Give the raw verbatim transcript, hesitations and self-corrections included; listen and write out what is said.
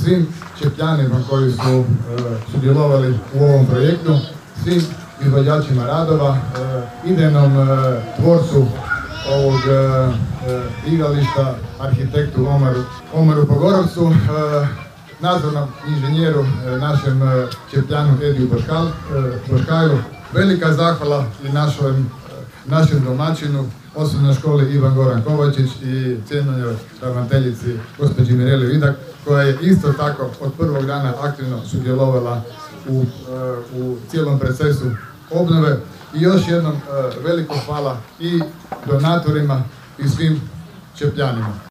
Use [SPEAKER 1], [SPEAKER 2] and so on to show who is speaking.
[SPEAKER 1] svim Čepljanima koji su sudjelovali u ovom projektu, svim izvođačima radova, idejnom tvorcu ovog igrališta, arhitektu Omaru, Omaru Pogorovcu, nadzornom inženjeru našem Čepljanu Ediju Boškajlu. Velika zahvala i našem, našem domaćinu, osnovnoj školi Ivan Goran Kovačić i cijenjenoj ravnateljici gospođi Mireli Vidak, koja je isto tako od prvog dana aktivno sudjelovala u, u cijelom procesu obnove. I još jednom veliko hvala i donatorima i svim Čepljanima.